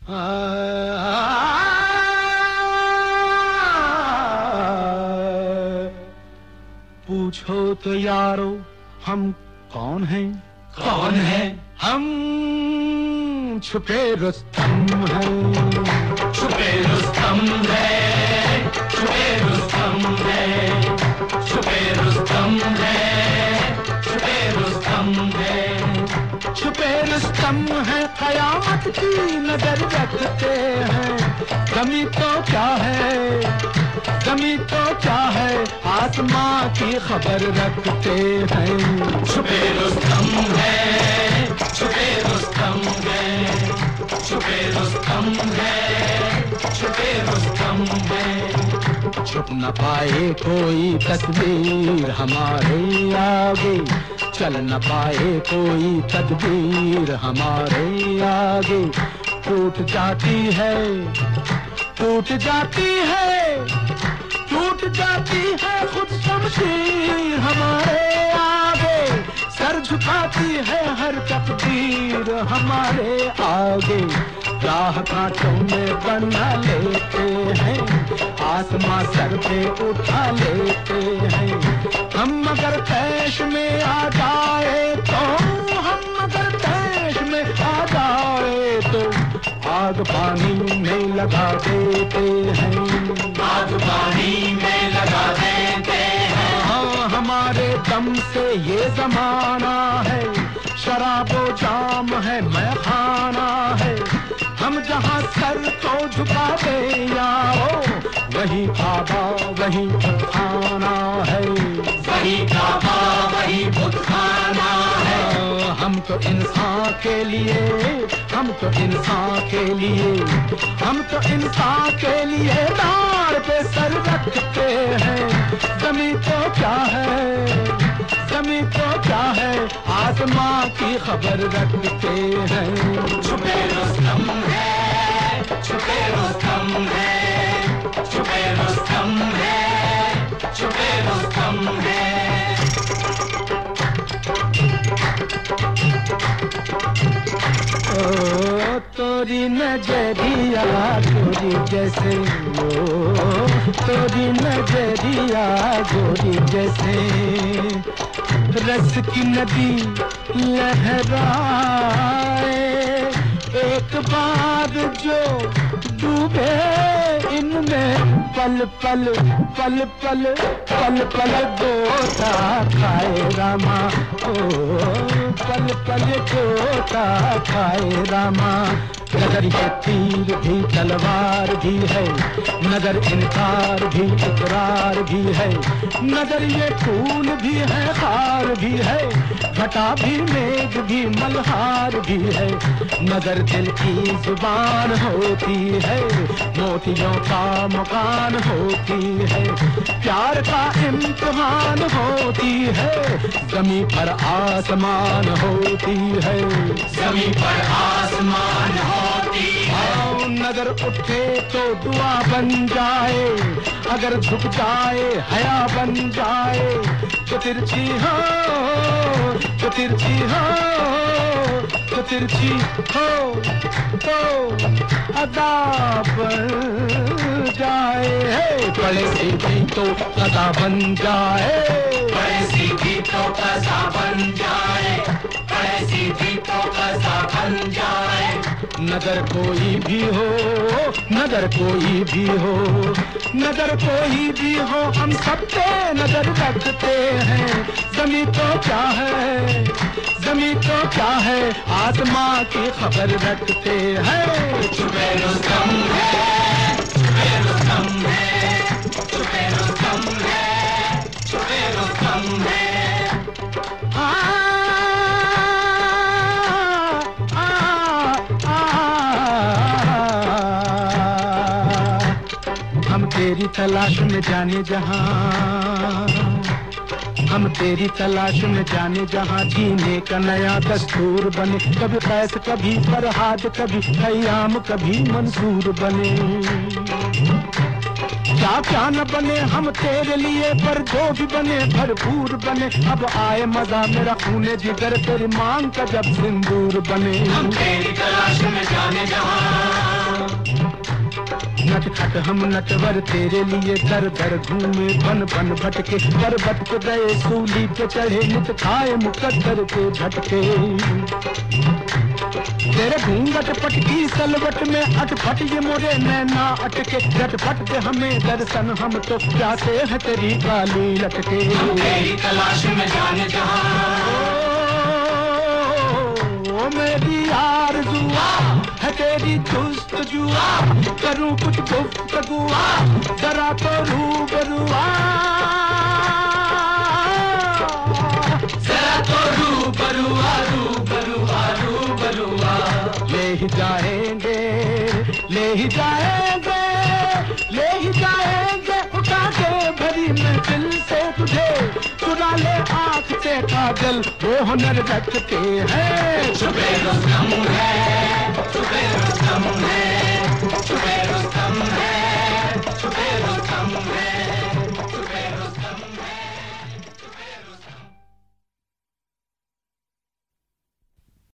पूछो तो यारो हम कौन हैं? कौन है? हम छुपे रुस्तम हैं। छुपे रुस्तम है, छुपे रुस्तम है, छुपे रुस्तम है, छुपे रुस्तम है। छुपे रुस्तम है, कयामत की नजर रखते हैं। कमी तो क्या है, कमी तो क्या है, आसमां की खबर रखते हैं। छुपे रुस्तम है, छुपे रुस्तम है, छुपे रुस्तम है, छुपे रुस्तम है। छुप न पाए कोई तस्वीर हमारे आगे, चल न पाए कोई तदबीर हमारे आगे। टूट जाती है, टूट जाती है, टूट जाती है खुद शमशीर हमारे आगे। सर झुकाती है हर तकदीर हमारे आगे। राह कांटों में बना लेते हैं, आसमां सर पे उठा लेते हैं। हम अगर तैश में आ जाए तो, हम अगर तैश में आ जाए तो आग पानी में लगा देते हैं। आग पानी में लगा देते हैं। हाँ, हमारे दम से ये जमाना है, शराबो जाम है, मैखाना है। हम जहाँ सर को झुका दे यारो, वही काबा वही बुतखाना है। वही काबा वही बुतखाना है। हम तो इंसान के लिए, हम तो इंसान के लिए, हम तो इंसान के लिए दाड़ पे सर रखते हैं। जमी तो क्या है, जमी तो क्या है, आसमां की खबर रखते हैं। छुपे रुस्तम है, छुपे रुस्तम है, छुपे रुस्तम है, छुपे रुस्तम है। ओ तोरी नजरिया गोरी जैसे, ओ तोरी नजरिया गोरी जैसे, रस की नदी लहराए। एक बार जो डूबे इनमें, पल पल पल पल पल पल गोता खाए रामा। ओ पल पल गोता खाए रामा। नजर ये तीर भी तलवार भी है, नजर इनकार भी इकरार भी है। नजर ये फूल भी है, खार भी है, घटा भी मेघ भी मल्हार भी है। नजर दिल की जुबान होती है, मोतियों का मकान होती है। प्यार का इम्तिहान होती है, जमी पर आसमान होती है। जमी पर आसमान होती है। नजर उठे तो दुआ बन जाए, अगर झुक जाए हया बन जाए। तो तिरछी हो, तो तिरछी हो, तो तिरछी हो तो अदा बन जाए। बड़े सीधी तो अदा बन जाए, बड़े सीधी तो कसा बन जाए, बड़े सीधी तो कसा बन जाए। नजर कोई भी हो, नजर कोई भी हो, नजर कोई भी हो, हम सब पे नजर रखते हैं। जमी तो क्या है, जमी तो क्या है, आसमां की खबर रखते हैं। छुपे रुस्तम है, छुपे रुस्तम है, छुपे रुस्तम है, छुपे रुस्तम है। हम तेरी तलाश में जाने जहां, हम तेरी तलाश में जाने जहां। जीने का नया दस्तूर बने, कभी कैस कभी फरहाद, कभी खयाम कभी मंसूर बने। क्या क्या न बने हम तेरे लिए, पर जो भी बने भरपूर बने। अब आए मजा मेरा खूने जिगर, तेरी मांग का जब सिंदूर बने। हम तेरी तलाश में जाने जहां। नटखट हम नटवर तेरे लिए दर दर घूमे बन बन भटके, पर्वत पे गए सूली पे चढ़े नित खाए मुकद्दर के झटके। तेरे घूंघट पटकी सलवट में अटपट ये मोरे नैना अटके, झटपट दे हमें दर्शन हम तो प्यासे है तेरी काली लटके। तेरी तलाश में जाने जहां ओ मेरी आरज़ुआ है तेरी जुस्तजुआ, करूं कुछ गुफ्तगुआ जरा तो रूबरुआ, जरा तो रूबरुआ रूबरुआ रूबरुआ। ले ही जाएंगे ले ही जाएंगे ले ही जाएंगे उठा के भरी महफिल से तुझे, चुरा ले आँख से काजल वो हुनर रखते हैं। छुपे रुस्तम है, छुपे रुस्तम है।